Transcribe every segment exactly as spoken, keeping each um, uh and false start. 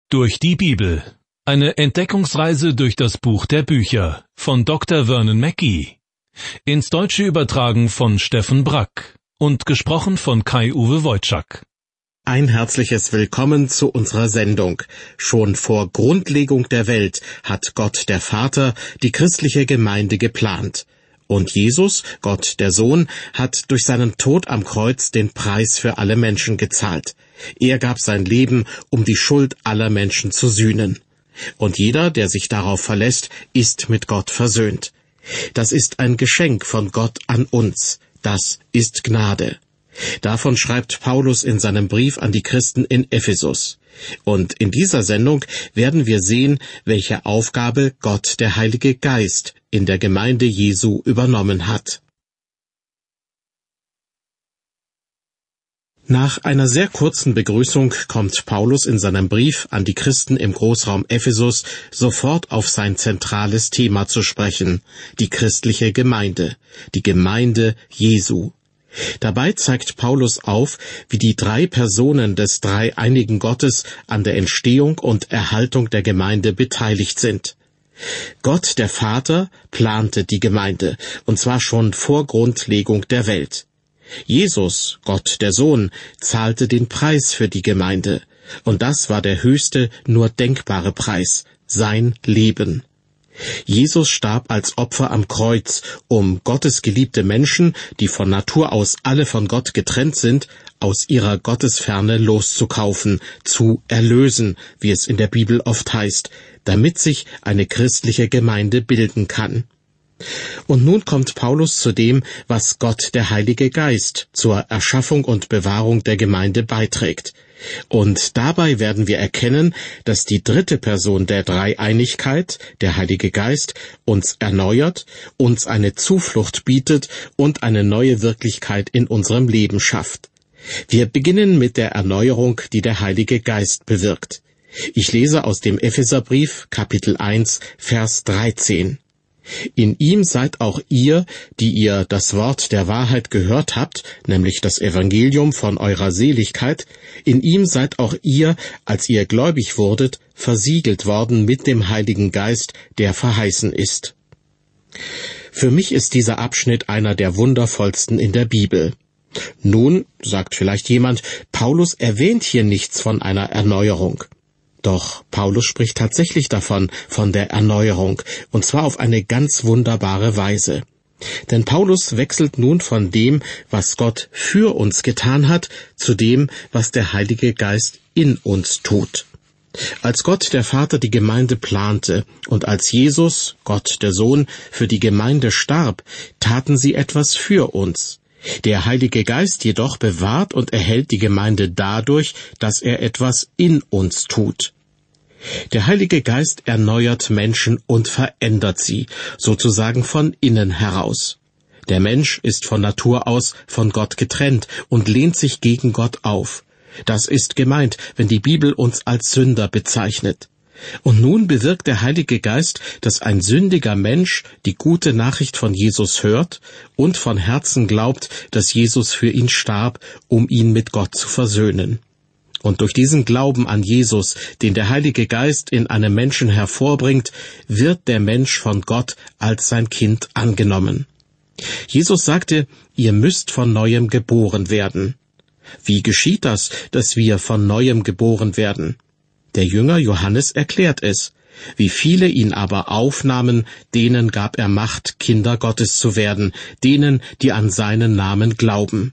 Durch die Bibel. Eine Entdeckungsreise durch das Buch der Bücher von Doktor Vernon Mackey. Ins Deutsche übertragen von Steffen Brack und gesprochen von Kai-Uwe Wojczak. Ein herzliches Willkommen zu unserer Sendung. Schon vor Grundlegung der Welt hat Gott der Vater die christliche Gemeinde geplant. Und Jesus, Gott der Sohn, hat durch seinen Tod am Kreuz den Preis für alle Menschen gezahlt. Er gab sein Leben, um die Schuld aller Menschen zu sühnen. Und jeder, der sich darauf verlässt, ist mit Gott versöhnt. Das ist ein Geschenk von Gott an uns. Das ist Gnade. Davon schreibt Paulus in seinem Brief an die Christen in Ephesus. Und in dieser Sendung werden wir sehen, welche Aufgabe Gott, der Heilige Geist, in der Gemeinde Jesu übernommen hat. Nach einer sehr kurzen Begrüßung kommt Paulus in seinem Brief an die Christen im Großraum Ephesus sofort auf sein zentrales Thema zu sprechen, die christliche Gemeinde, die Gemeinde Jesu. Dabei zeigt Paulus auf, wie die drei Personen des dreieinigen Gottes an der Entstehung und Erhaltung der Gemeinde beteiligt sind. Gott, der Vater, plante die Gemeinde, und zwar schon vor Grundlegung der Welt. Jesus, Gott der Sohn, zahlte den Preis für die Gemeinde, und das war der höchste, nur denkbare Preis, sein Leben. Jesus starb als Opfer am Kreuz, um Gottes geliebte Menschen, die von Natur aus alle von Gott getrennt sind, aus ihrer Gottesferne loszukaufen, zu erlösen, wie es in der Bibel oft heißt, damit sich eine christliche Gemeinde bilden kann. Und nun kommt Paulus zu dem, was Gott, der Heilige Geist, zur Erschaffung und Bewahrung der Gemeinde beiträgt. Und dabei werden wir erkennen, dass die dritte Person der Dreieinigkeit, der Heilige Geist, uns erneuert, uns eine Zuflucht bietet und eine neue Wirklichkeit in unserem Leben schafft. Wir beginnen mit der Erneuerung, die der Heilige Geist bewirkt. Ich lese aus dem Epheserbrief, Kapitel eins, Vers dreizehn. In ihm seid auch ihr, die ihr das Wort der Wahrheit gehört habt, nämlich das Evangelium von eurer Seligkeit, in ihm seid auch ihr, als ihr gläubig wurdet, versiegelt worden mit dem Heiligen Geist, der verheißen ist. Für mich ist dieser Abschnitt einer der wundervollsten in der Bibel. Nun, sagt vielleicht jemand, Paulus erwähnt hier nichts von einer Erneuerung. Doch Paulus spricht tatsächlich davon, von der Erneuerung, und zwar auf eine ganz wunderbare Weise. Denn Paulus wechselt nun von dem, was Gott für uns getan hat, zu dem, was der Heilige Geist in uns tut. Als Gott der Vater die Gemeinde plante und als Jesus, Gott der Sohn, für die Gemeinde starb, taten sie etwas für uns. Der Heilige Geist jedoch bewahrt und erhält die Gemeinde dadurch, dass er etwas in uns tut. Der Heilige Geist erneuert Menschen und verändert sie, sozusagen von innen heraus. Der Mensch ist von Natur aus von Gott getrennt und lehnt sich gegen Gott auf. Das ist gemeint, wenn die Bibel uns als Sünder bezeichnet. Und nun bewirkt der Heilige Geist, dass ein sündiger Mensch die gute Nachricht von Jesus hört und von Herzen glaubt, dass Jesus für ihn starb, um ihn mit Gott zu versöhnen. Und durch diesen Glauben an Jesus, den der Heilige Geist in einem Menschen hervorbringt, wird der Mensch von Gott als sein Kind angenommen. Jesus sagte, ihr müsst von Neuem geboren werden. Wie geschieht das, dass wir von Neuem geboren werden? Der Jünger Johannes erklärt es. Wie viele ihn aber aufnahmen, denen gab er Macht, Kinder Gottes zu werden, denen, die an seinen Namen glauben.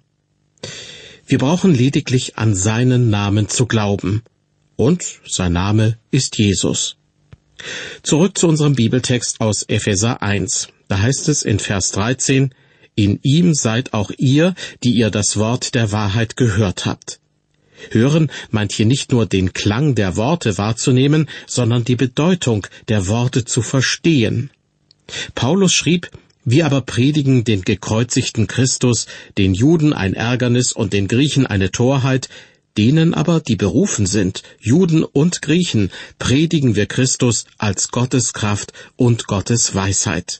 Wir brauchen lediglich an seinen Namen zu glauben. Und sein Name ist Jesus. Zurück zu unserem Bibeltext aus Epheser eins. Da heißt es in Vers dreizehn, in ihm seid auch ihr, die ihr das Wort der Wahrheit gehört habt. Hören meint hier nicht nur den Klang der Worte wahrzunehmen, sondern die Bedeutung der Worte zu verstehen. Paulus schrieb, wir aber predigen den gekreuzigten Christus, den Juden ein Ärgernis und den Griechen eine Torheit, denen aber, die berufen sind, Juden und Griechen, predigen wir Christus als Gottes Kraft und Gottes Weisheit.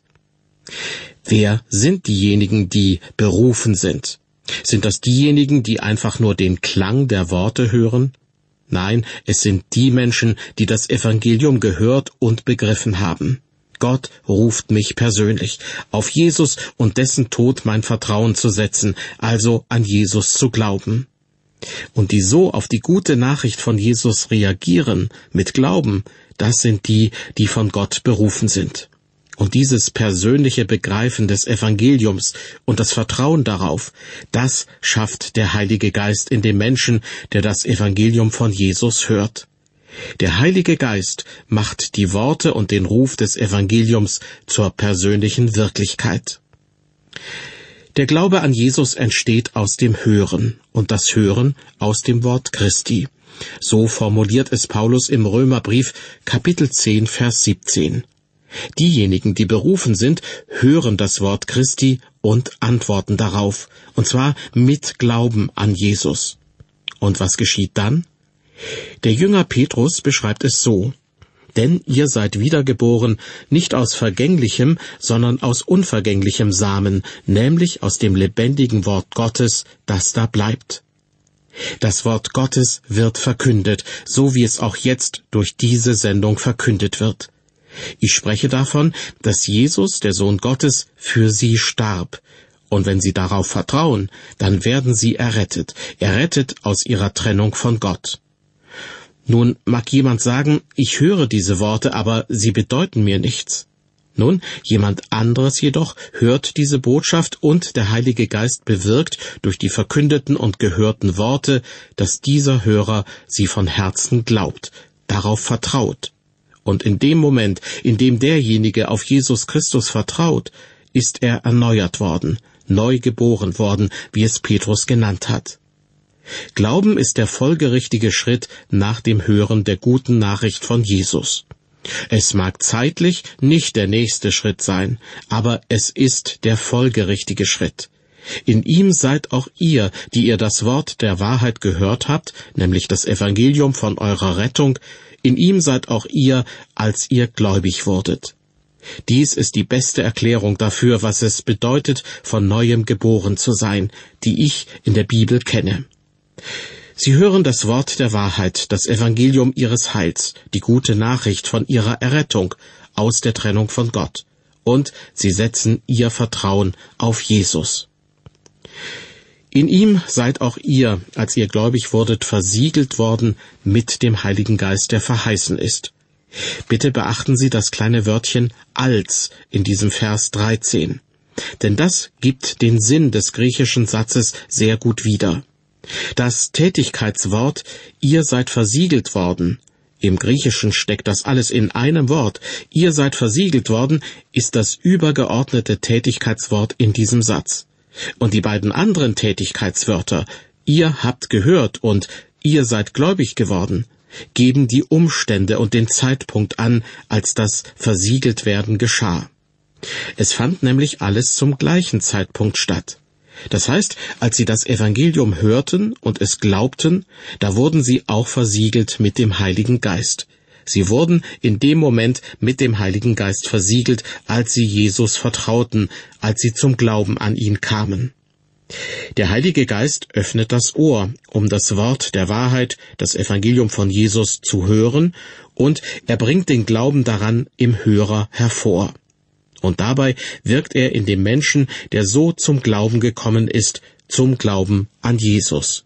Wer sind diejenigen, die berufen sind? Sind das diejenigen, die einfach nur den Klang der Worte hören? Nein, es sind die Menschen, die das Evangelium gehört und begriffen haben. Gott ruft mich persönlich, auf Jesus und dessen Tod mein Vertrauen zu setzen, also an Jesus zu glauben. Und die so auf die gute Nachricht von Jesus reagieren, mit Glauben, das sind die, die von Gott berufen sind. Und dieses persönliche Begreifen des Evangeliums und das Vertrauen darauf, das schafft der Heilige Geist in dem Menschen, der das Evangelium von Jesus hört. Der Heilige Geist macht die Worte und den Ruf des Evangeliums zur persönlichen Wirklichkeit. Der Glaube an Jesus entsteht aus dem Hören und das Hören aus dem Wort Christi. So formuliert es Paulus im Römerbrief Kapitel zehn, Vers siebzehn. Diejenigen, die berufen sind, hören das Wort Christi und antworten darauf, und zwar mit Glauben an Jesus. Und was geschieht dann? Der Jünger Petrus beschreibt es so: Denn ihr seid wiedergeboren, nicht aus vergänglichem, sondern aus unvergänglichem Samen, nämlich aus dem lebendigen Wort Gottes, das da bleibt. Das Wort Gottes wird verkündet, so wie es auch jetzt durch diese Sendung verkündet wird. Ich spreche davon, dass Jesus, der Sohn Gottes, für sie starb. Und wenn sie darauf vertrauen, dann werden sie errettet, errettet aus ihrer Trennung von Gott. Nun mag jemand sagen, ich höre diese Worte, aber sie bedeuten mir nichts. Nun, jemand anderes jedoch hört diese Botschaft und der Heilige Geist bewirkt durch die verkündeten und gehörten Worte, dass dieser Hörer sie von Herzen glaubt, darauf vertraut. Und in dem Moment, in dem derjenige auf Jesus Christus vertraut, ist er erneuert worden, neu geboren worden, wie es Petrus genannt hat. Glauben ist der folgerichtige Schritt nach dem Hören der guten Nachricht von Jesus. Es mag zeitlich nicht der nächste Schritt sein, aber es ist der folgerichtige Schritt. In ihm seid auch ihr, die ihr das Wort der Wahrheit gehört habt, nämlich das Evangelium von eurer Rettung, in ihm seid auch ihr, als ihr gläubig wurdet. Dies ist die beste Erklärung dafür, was es bedeutet, von Neuem geboren zu sein, die ich in der Bibel kenne. Sie hören das Wort der Wahrheit, das Evangelium ihres Heils, die gute Nachricht von ihrer Errettung aus der Trennung von Gott, und sie setzen ihr Vertrauen auf Jesus. In ihm seid auch ihr, als ihr gläubig wurdet, versiegelt worden mit dem Heiligen Geist, der verheißen ist. Bitte beachten Sie das kleine Wörtchen als in diesem Vers dreizehn, denn das gibt den Sinn des griechischen Satzes sehr gut wieder. Das Tätigkeitswort ihr seid versiegelt worden, im Griechischen steckt das alles in einem Wort, ihr seid versiegelt worden, ist das übergeordnete Tätigkeitswort in diesem Satz. Und die beiden anderen Tätigkeitswörter, ihr habt gehört und ihr seid gläubig geworden, geben die Umstände und den Zeitpunkt an, als das Versiegeltwerden geschah. Es fand nämlich alles zum gleichen Zeitpunkt statt. Das heißt, als sie das Evangelium hörten und es glaubten, da wurden sie auch versiegelt mit dem Heiligen Geist. Sie wurden in dem Moment mit dem Heiligen Geist versiegelt, als sie Jesus vertrauten, als sie zum Glauben an ihn kamen. Der Heilige Geist öffnet das Ohr, um das Wort der Wahrheit, das Evangelium von Jesus, zu hören, und er bringt den Glauben daran im Hörer hervor. Und dabei wirkt er in dem Menschen, der so zum Glauben gekommen ist, zum Glauben an Jesus.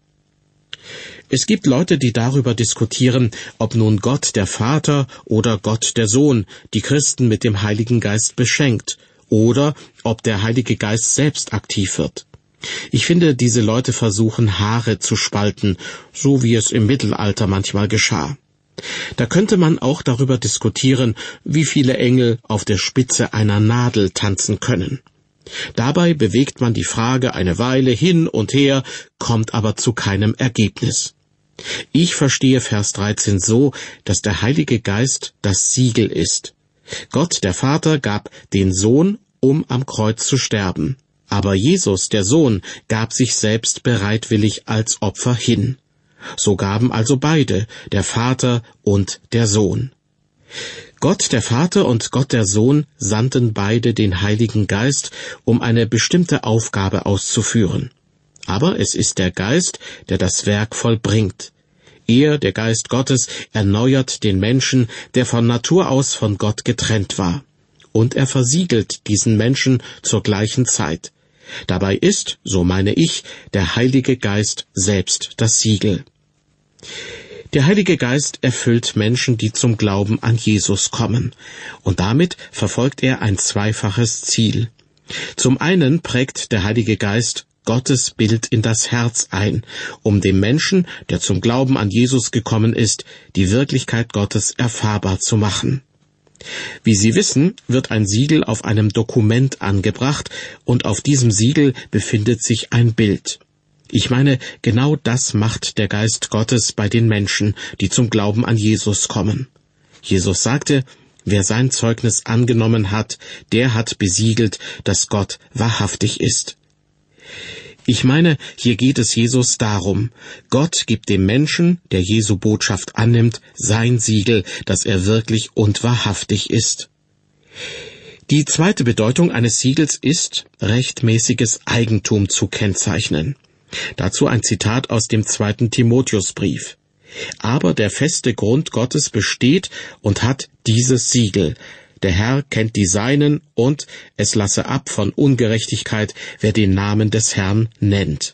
Es gibt Leute, die darüber diskutieren, ob nun Gott der Vater oder Gott der Sohn die Christen mit dem Heiligen Geist beschenkt, oder ob der Heilige Geist selbst aktiv wird. Ich finde, diese Leute versuchen, Haare zu spalten, so wie es im Mittelalter manchmal geschah. Da könnte man auch darüber diskutieren, wie viele Engel auf der Spitze einer Nadel tanzen können. Dabei bewegt man die Frage eine Weile hin und her, kommt aber zu keinem Ergebnis. Ich verstehe Vers dreizehn so, dass der Heilige Geist das Siegel ist. Gott, der Vater, gab den Sohn, um am Kreuz zu sterben. Aber Jesus, der Sohn, gab sich selbst bereitwillig als Opfer hin. So gaben also beide, der Vater und der Sohn. Gott, der Vater und Gott, der Sohn, sandten beide den Heiligen Geist, um eine bestimmte Aufgabe auszuführen. Aber es ist der Geist, der das Werk vollbringt. Er, der Geist Gottes, erneuert den Menschen, der von Natur aus von Gott getrennt war. Und er versiegelt diesen Menschen zur gleichen Zeit. Dabei ist, so meine ich, der Heilige Geist selbst das Siegel. Der Heilige Geist erfüllt Menschen, die zum Glauben an Jesus kommen. Und damit verfolgt er ein zweifaches Ziel. Zum einen prägt der Heilige Geist Gottes Bild in das Herz ein, um dem Menschen, der zum Glauben an Jesus gekommen ist, die Wirklichkeit Gottes erfahrbar zu machen. Wie Sie wissen, wird ein Siegel auf einem Dokument angebracht, und auf diesem Siegel befindet sich ein Bild. Ich meine, genau das macht der Geist Gottes bei den Menschen, die zum Glauben an Jesus kommen. Jesus sagte, wer sein Zeugnis angenommen hat, der hat besiegelt, dass Gott wahrhaftig ist. Ich meine, hier geht es Jesus darum, Gott gibt dem Menschen, der Jesu Botschaft annimmt, sein Siegel, dass er wirklich und wahrhaftig ist. Die zweite Bedeutung eines Siegels ist, rechtmäßiges Eigentum zu kennzeichnen. Dazu ein Zitat aus dem zweiten Timotheusbrief. Aber der feste Grund Gottes besteht und hat dieses Siegel. Der Herr kennt die Seinen, und es lasse ab von Ungerechtigkeit, wer den Namen des Herrn nennt.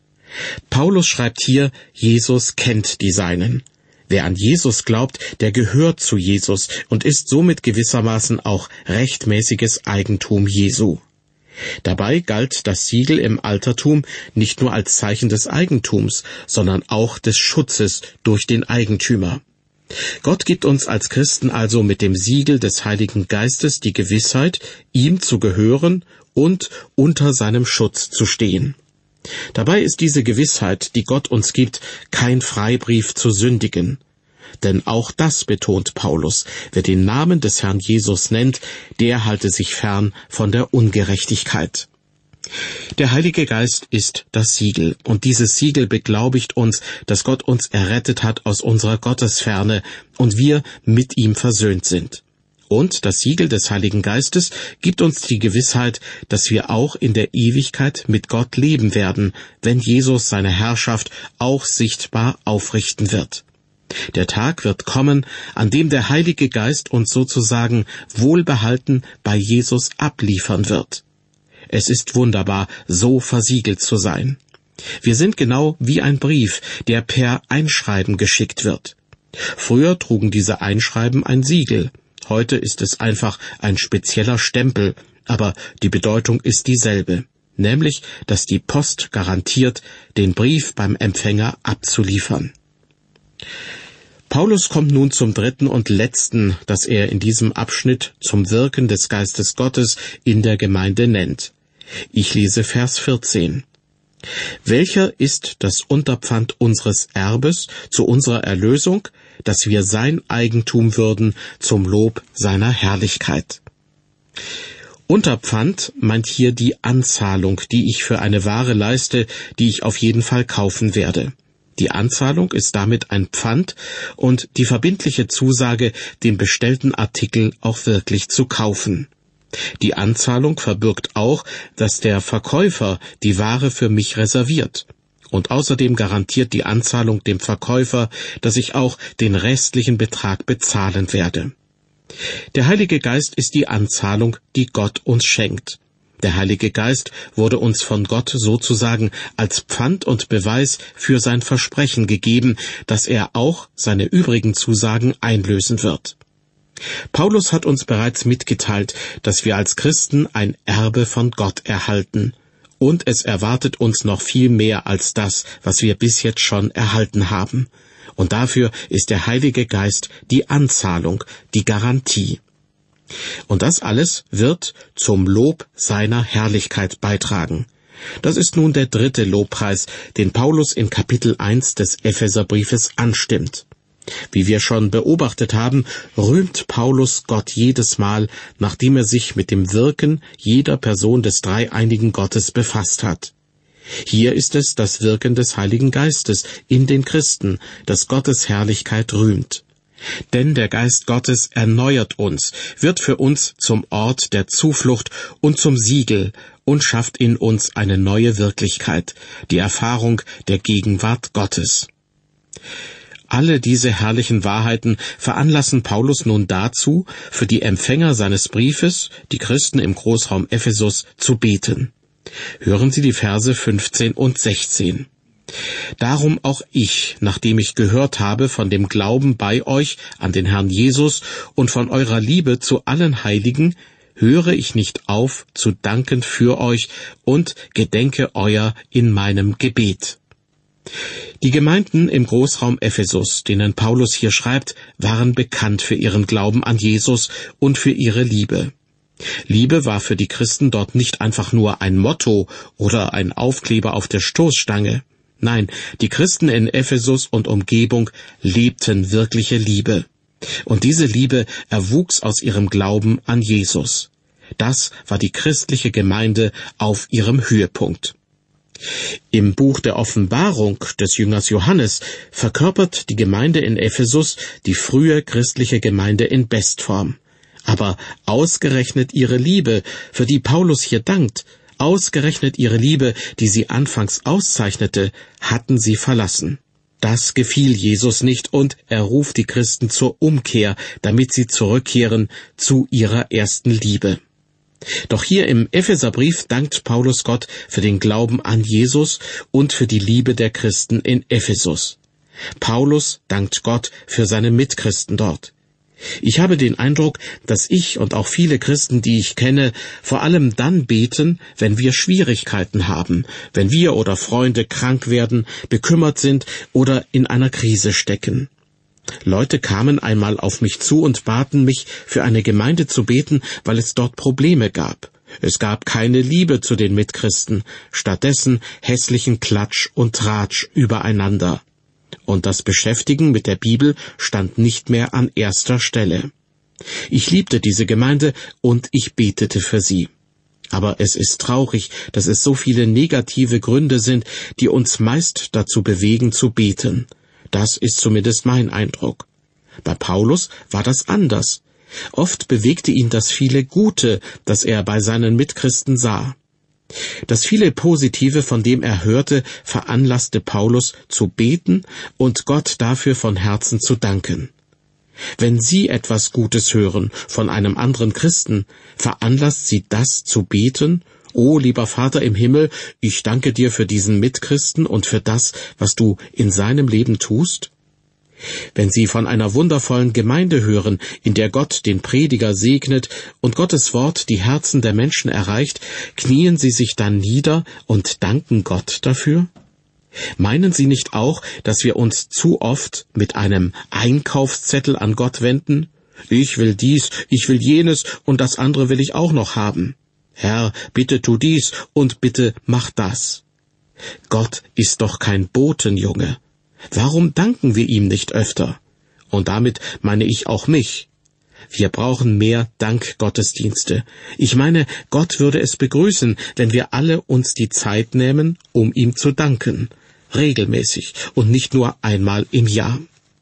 Paulus schreibt hier, Jesus kennt die Seinen. Wer an Jesus glaubt, der gehört zu Jesus und ist somit gewissermaßen auch rechtmäßiges Eigentum Jesu. Dabei galt das Siegel im Altertum nicht nur als Zeichen des Eigentums, sondern auch des Schutzes durch den Eigentümer. Gott gibt uns als Christen also mit dem Siegel des Heiligen Geistes die Gewissheit, ihm zu gehören und unter seinem Schutz zu stehen. Dabei ist diese Gewissheit, die Gott uns gibt, kein Freibrief zu sündigen. Denn auch das betont Paulus, wer den Namen des Herrn Jesus nennt, der halte sich fern von der Ungerechtigkeit. Der Heilige Geist ist das Siegel, und dieses Siegel beglaubigt uns, dass Gott uns errettet hat aus unserer Gottesferne und wir mit ihm versöhnt sind. Und das Siegel des Heiligen Geistes gibt uns die Gewissheit, dass wir auch in der Ewigkeit mit Gott leben werden, wenn Jesus seine Herrschaft auch sichtbar aufrichten wird. Der Tag wird kommen, an dem der Heilige Geist uns sozusagen wohlbehalten bei Jesus abliefern wird. Es ist wunderbar, so versiegelt zu sein. Wir sind genau wie ein Brief, der per Einschreiben geschickt wird. Früher trugen diese Einschreiben ein Siegel. Heute ist es einfach ein spezieller Stempel, aber die Bedeutung ist dieselbe, nämlich, dass die Post garantiert, den Brief beim Empfänger abzuliefern. Paulus kommt nun zum dritten und letzten, das er in diesem Abschnitt zum Wirken des Geistes Gottes in der Gemeinde nennt. Ich lese Vers vierzehn. Welcher ist das Unterpfand unseres Erbes zu unserer Erlösung, dass wir sein Eigentum würden zum Lob seiner Herrlichkeit? Unterpfand meint hier die Anzahlung, die ich für eine Ware leiste, die ich auf jeden Fall kaufen werde. Die Anzahlung ist damit ein Pfand und die verbindliche Zusage, den bestellten Artikel auch wirklich zu kaufen. Die Anzahlung verbirgt auch, dass der Verkäufer die Ware für mich reserviert. Und außerdem garantiert die Anzahlung dem Verkäufer, dass ich auch den restlichen Betrag bezahlen werde. Der Heilige Geist ist die Anzahlung, die Gott uns schenkt. Der Heilige Geist wurde uns von Gott sozusagen als Pfand und Beweis für sein Versprechen gegeben, dass er auch seine übrigen Zusagen einlösen wird. Paulus hat uns bereits mitgeteilt, dass wir als Christen ein Erbe von Gott erhalten. Und es erwartet uns noch viel mehr als das, was wir bis jetzt schon erhalten haben. Und dafür ist der Heilige Geist die Anzahlung, die Garantie. Und das alles wird zum Lob seiner Herrlichkeit beitragen. Das ist nun der dritte Lobpreis, den Paulus in Kapitel eins des Epheserbriefes anstimmt. Wie wir schon beobachtet haben, rühmt Paulus Gott jedes Mal, nachdem er sich mit dem Wirken jeder Person des dreieinigen Gottes befasst hat. Hier ist es das Wirken des Heiligen Geistes in den Christen, das Gottes Herrlichkeit rühmt. Denn der Geist Gottes erneuert uns, wird für uns zum Ort der Zuflucht und zum Siegel und schafft in uns eine neue Wirklichkeit, die Erfahrung der Gegenwart Gottes. Alle diese herrlichen Wahrheiten veranlassen Paulus nun dazu, für die Empfänger seines Briefes, die Christen im Großraum Ephesus, zu beten. Hören Sie die Verse fünfzehn und sechzehn. Darum auch ich, nachdem ich gehört habe von dem Glauben bei euch an den Herrn Jesus und von eurer Liebe zu allen Heiligen, höre ich nicht auf, zu danken für euch und gedenke euer in meinem Gebet. Die Gemeinden im Großraum Ephesus, denen Paulus hier schreibt, waren bekannt für ihren Glauben an Jesus und für ihre Liebe. Liebe war für die Christen dort nicht einfach nur ein Motto oder ein Aufkleber auf der Stoßstange. Nein, die Christen in Ephesus und Umgebung lebten wirkliche Liebe. Und diese Liebe erwuchs aus ihrem Glauben an Jesus. Das war die christliche Gemeinde auf ihrem Höhepunkt. Im Buch der Offenbarung des Jüngers Johannes verkörpert die Gemeinde in Ephesus die frühe christliche Gemeinde in Bestform. Aber ausgerechnet ihre Liebe, für die Paulus hier dankt, ausgerechnet ihre Liebe, die sie anfangs auszeichnete, hatten sie verlassen. Das gefiel Jesus nicht und er ruft die Christen zur Umkehr, damit sie zurückkehren zu ihrer ersten Liebe. Doch hier im Epheserbrief dankt Paulus Gott für den Glauben an Jesus und für die Liebe der Christen in Ephesus. Paulus dankt Gott für seine Mitchristen dort. Ich habe den Eindruck, dass ich und auch viele Christen, die ich kenne, vor allem dann beten, wenn wir Schwierigkeiten haben, wenn wir oder Freunde krank werden, bekümmert sind oder in einer Krise stecken. Leute kamen einmal auf mich zu und baten mich, für eine Gemeinde zu beten, weil es dort Probleme gab. Es gab keine Liebe zu den Mitchristen, stattdessen hässlichen Klatsch und Tratsch übereinander. Und das Beschäftigen mit der Bibel stand nicht mehr an erster Stelle. Ich liebte diese Gemeinde und ich betete für sie. Aber es ist traurig, dass es so viele negative Gründe sind, die uns meist dazu bewegen zu beten. Das ist zumindest mein Eindruck. Bei Paulus war das anders. Oft bewegte ihn das viele Gute, das er bei seinen Mitchristen sah. Das viele Positive, von dem er hörte, veranlasste Paulus zu beten und Gott dafür von Herzen zu danken. Wenn Sie etwas Gutes hören von einem anderen Christen, veranlasst Sie das zu beten? O, lieber Vater im Himmel, ich danke dir für diesen Mitchristen und für das, was du in seinem Leben tust? Wenn Sie von einer wundervollen Gemeinde hören, in der Gott den Prediger segnet und Gottes Wort die Herzen der Menschen erreicht, knien Sie sich dann nieder und danken Gott dafür? Meinen Sie nicht auch, dass wir uns zu oft mit einem Einkaufszettel an Gott wenden? Ich will dies, ich will jenes und das andere will ich auch noch haben. Herr, bitte tu dies und bitte mach das. Gott ist doch kein Botenjunge. Warum danken wir ihm nicht öfter? Und damit meine ich auch mich. Wir brauchen mehr Dankgottesdienste. Ich meine, Gott würde es begrüßen, wenn wir alle uns die Zeit nehmen, um ihm zu danken. Regelmäßig und nicht nur einmal im Jahr.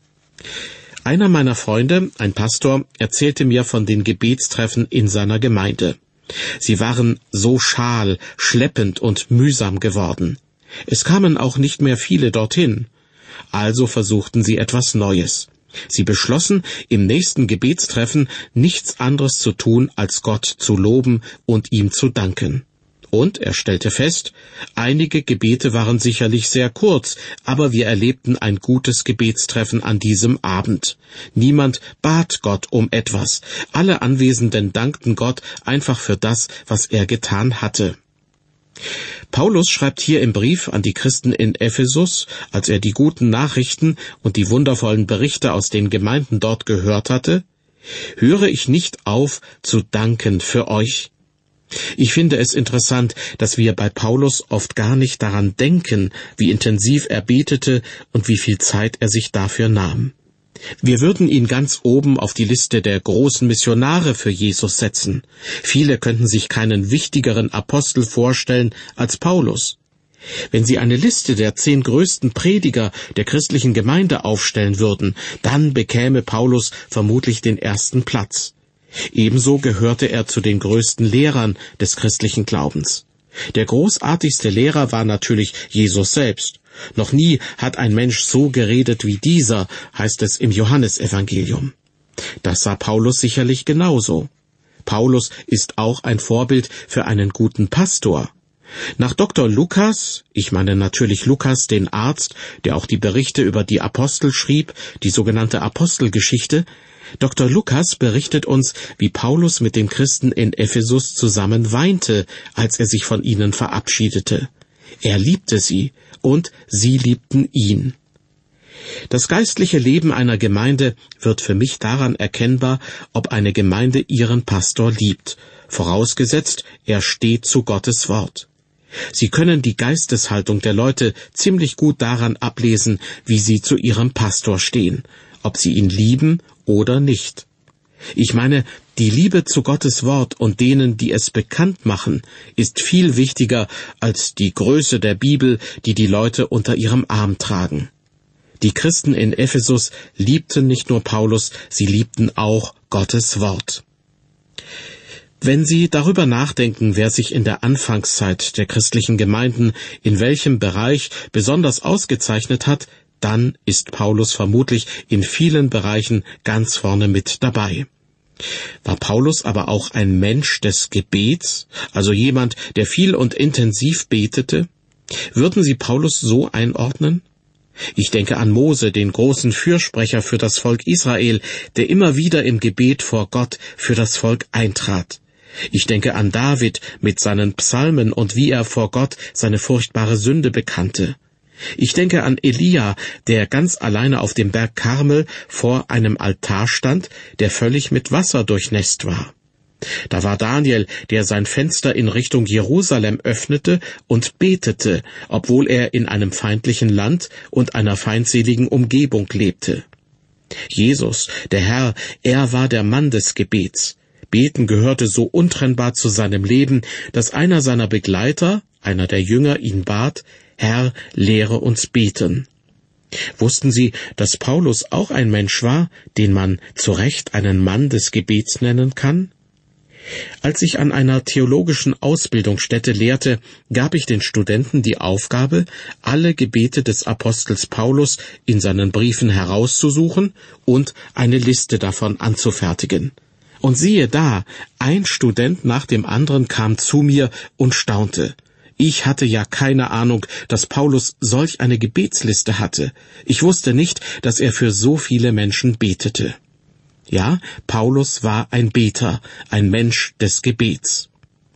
Einer meiner Freunde, ein Pastor, erzählte mir von den Gebetstreffen in seiner Gemeinde. Sie waren so schal, schleppend und mühsam geworden. Es kamen auch nicht mehr viele dorthin. Also versuchten sie etwas Neues. Sie beschlossen, im nächsten Gebetstreffen nichts anderes zu tun, als Gott zu loben und ihm zu danken. Und er stellte fest, einige Gebete waren sicherlich sehr kurz, aber wir erlebten ein gutes Gebetstreffen an diesem Abend. Niemand bat Gott um etwas. Alle Anwesenden dankten Gott einfach für das, was er getan hatte. Paulus schreibt hier im Brief an die Christen in Ephesus, als er die guten Nachrichten und die wundervollen Berichte aus den Gemeinden dort gehört hatte: Höre ich nicht auf, zu danken für euch? Ich finde es interessant, dass wir bei Paulus oft gar nicht daran denken, wie intensiv er betete und wie viel Zeit er sich dafür nahm. Wir würden ihn ganz oben auf die Liste der großen Missionare für Jesus setzen. Viele könnten sich keinen wichtigeren Apostel vorstellen als Paulus. Wenn Sie eine Liste der zehn größten Prediger der christlichen Gemeinde aufstellen würden, dann bekäme Paulus vermutlich den ersten Platz. Ebenso gehörte er zu den größten Lehrern des christlichen Glaubens. Der großartigste Lehrer war natürlich Jesus selbst, Noch nie hat ein Mensch so geredet wie dieser, heißt es im Johannesevangelium. Das sah Paulus sicherlich genauso. Paulus ist auch ein Vorbild für einen guten Pastor. Nach Doktor Lukas, ich meine natürlich Lukas, den Arzt, der auch die Berichte über die Apostel schrieb, die sogenannte Apostelgeschichte, Doktor Lukas berichtet uns, wie Paulus mit den Christen in Ephesus zusammen weinte, als er sich von ihnen verabschiedete. Er liebte sie und sie liebten ihn. Das geistliche Leben einer Gemeinde wird für mich daran erkennbar, ob eine Gemeinde ihren Pastor liebt, vorausgesetzt, er steht zu Gottes Wort. Sie können die Geisteshaltung der Leute ziemlich gut daran ablesen, wie sie zu ihrem Pastor stehen, ob sie ihn lieben oder nicht. Ich meine, die Liebe zu Gottes Wort und denen, die es bekannt machen, ist viel wichtiger als die Größe der Bibel, die die Leute unter ihrem Arm tragen. Die Christen in Ephesus liebten nicht nur Paulus, sie liebten auch Gottes Wort. Wenn Sie darüber nachdenken, wer sich in der Anfangszeit der christlichen Gemeinden in welchem Bereich besonders ausgezeichnet hat, dann ist Paulus vermutlich in vielen Bereichen ganz vorne mit dabei. War Paulus aber auch ein Mensch des Gebets, also jemand, der viel und intensiv betete? Würden Sie Paulus so einordnen? Ich denke an Mose, den großen Fürsprecher für das Volk Israel, der immer wieder im Gebet vor Gott für das Volk eintrat. Ich denke an David mit seinen Psalmen und wie er vor Gott seine furchtbare Sünde bekannte. Ich denke an Elia, der ganz alleine auf dem Berg Karmel vor einem Altar stand, der völlig mit Wasser durchnässt war. Da war Daniel, der sein Fenster in Richtung Jerusalem öffnete und betete, obwohl er in einem feindlichen Land und einer feindseligen Umgebung lebte. Jesus, der Herr, er war der Mann des Gebets. Beten gehörte so untrennbar zu seinem Leben, dass einer seiner Begleiter, einer der Jünger, ihn bat, Herr, lehre uns beten. Wussten Sie, dass Paulus auch ein Mensch war, den man zu Recht einen Mann des Gebets nennen kann? Als ich an einer theologischen Ausbildungsstätte lehrte, gab ich den Studenten die Aufgabe, alle Gebete des Apostels Paulus in seinen Briefen herauszusuchen und eine Liste davon anzufertigen. Und siehe da, ein Student nach dem anderen kam zu mir und staunte. Ich hatte ja keine Ahnung, dass Paulus solch eine Gebetsliste hatte. Ich wusste nicht, dass er für so viele Menschen betete. Ja, Paulus war ein Beter, ein Mensch des Gebets.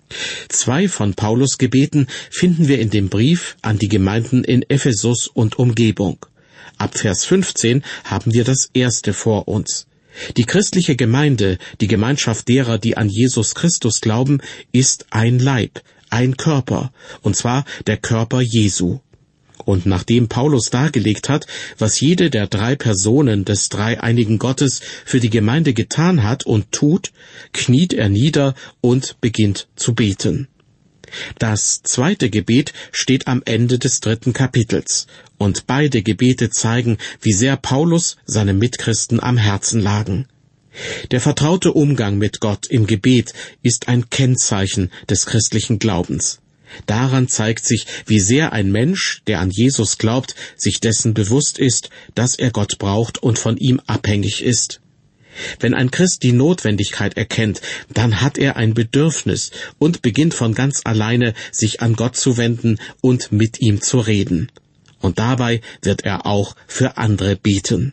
Zwei von Paulus' Gebeten finden wir in dem Brief an die Gemeinden in Ephesus und Umgebung. Ab Vers fünfzehn haben wir das erste vor uns. Die christliche Gemeinde, die Gemeinschaft derer, die an Jesus Christus glauben, ist ein Leib, ein Körper, und zwar der Körper Jesu. Und nachdem Paulus dargelegt hat, was jede der drei Personen des dreieinigen Gottes für die Gemeinde getan hat und tut, kniet er nieder und beginnt zu beten. Das zweite Gebet steht am Ende des dritten Kapitels, und beide Gebete zeigen, wie sehr Paulus seine Mitchristen am Herzen lagen. Der vertraute Umgang mit Gott im Gebet ist ein Kennzeichen des christlichen Glaubens. Daran zeigt sich, wie sehr ein Mensch, der an Jesus glaubt, sich dessen bewusst ist, dass er Gott braucht und von ihm abhängig ist. Wenn ein Christ die Notwendigkeit erkennt, dann hat er ein Bedürfnis und beginnt von ganz alleine, sich an Gott zu wenden und mit ihm zu reden. Und dabei wird er auch für andere beten.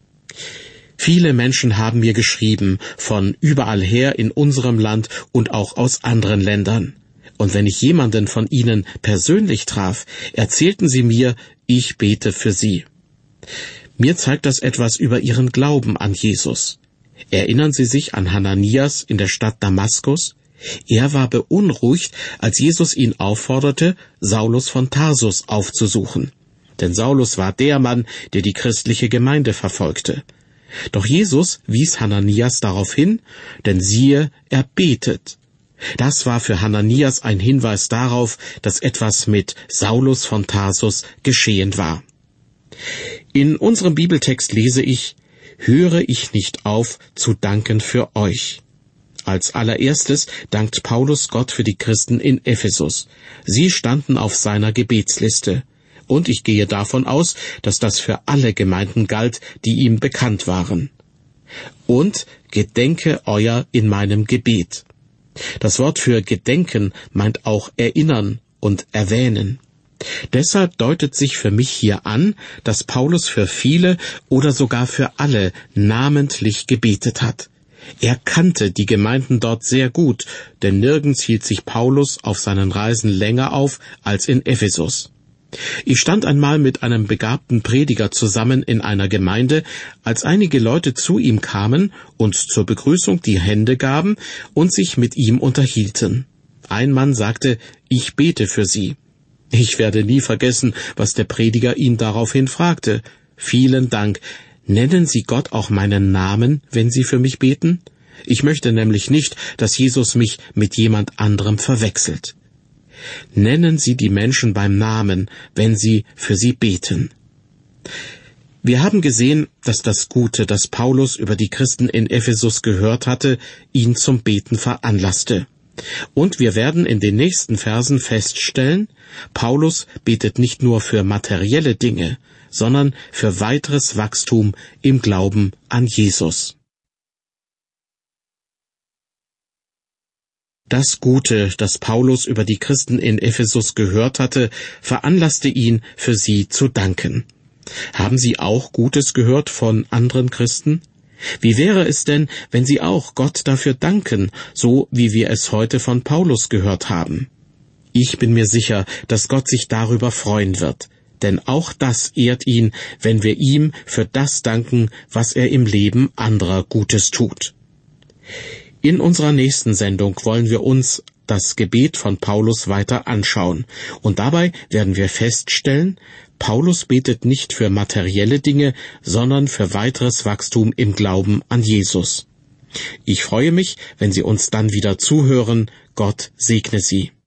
Viele Menschen haben mir geschrieben, von überall her in unserem Land und auch aus anderen Ländern. Und wenn ich jemanden von ihnen persönlich traf, erzählten sie mir, ich bete für sie. Mir zeigt das etwas über ihren Glauben an Jesus. Erinnern Sie sich an Hananias in der Stadt Damaskus? Er war beunruhigt, als Jesus ihn aufforderte, Saulus von Tarsus aufzusuchen. Denn Saulus war der Mann, der die christliche Gemeinde verfolgte. Doch Jesus wies Hananias darauf hin, denn siehe, er betet. Das war für Hananias ein Hinweis darauf, dass etwas mit Saulus von Tarsus geschehen war. In unserem Bibeltext lese ich, höre ich nicht auf, zu danken für euch. Als allererstes dankt Paulus Gott für die Christen in Ephesus. Sie standen auf seiner Gebetsliste. Und ich gehe davon aus, dass das für alle Gemeinden galt, die ihm bekannt waren. Und gedenke euer in meinem Gebet. Das Wort für gedenken meint auch erinnern und erwähnen. Deshalb deutet sich für mich hier an, dass Paulus für viele oder sogar für alle namentlich gebetet hat. Er kannte die Gemeinden dort sehr gut, denn nirgends hielt sich Paulus auf seinen Reisen länger auf als in Ephesus. Ich stand einmal mit einem begabten Prediger zusammen in einer Gemeinde, als einige Leute zu ihm kamen, uns zur Begrüßung die Hände gaben und sich mit ihm unterhielten. Ein Mann sagte, ich bete für Sie. Ich werde nie vergessen, was der Prediger ihn daraufhin fragte. Vielen Dank. Nennen Sie Gott auch meinen Namen, wenn Sie für mich beten? Ich möchte nämlich nicht, dass Jesus mich mit jemand anderem verwechselt. Nennen Sie die Menschen beim Namen, wenn Sie für sie beten. Wir haben gesehen, dass das Gute, das Paulus über die Christen in Ephesus gehört hatte, ihn zum Beten veranlasste. Und wir werden in den nächsten Versen feststellen, Paulus betet nicht nur für materielle Dinge, sondern für weiteres Wachstum im Glauben an Jesus. Das Gute, das Paulus über die Christen in Ephesus gehört hatte, veranlasste ihn, für sie zu danken. Haben Sie auch Gutes gehört von anderen Christen? Wie wäre es denn, wenn Sie auch Gott dafür danken, so wie wir es heute von Paulus gehört haben? Ich bin mir sicher, dass Gott sich darüber freuen wird, denn auch das ehrt ihn, wenn wir ihm für das danken, was er im Leben anderer Gutes tut. In unserer nächsten Sendung wollen wir uns das Gebet von Paulus weiter anschauen, und dabei werden wir feststellen, Paulus betet nicht für materielle Dinge, sondern für weiteres Wachstum im Glauben an Jesus. Ich freue mich, wenn Sie uns dann wieder zuhören. Gott segne Sie.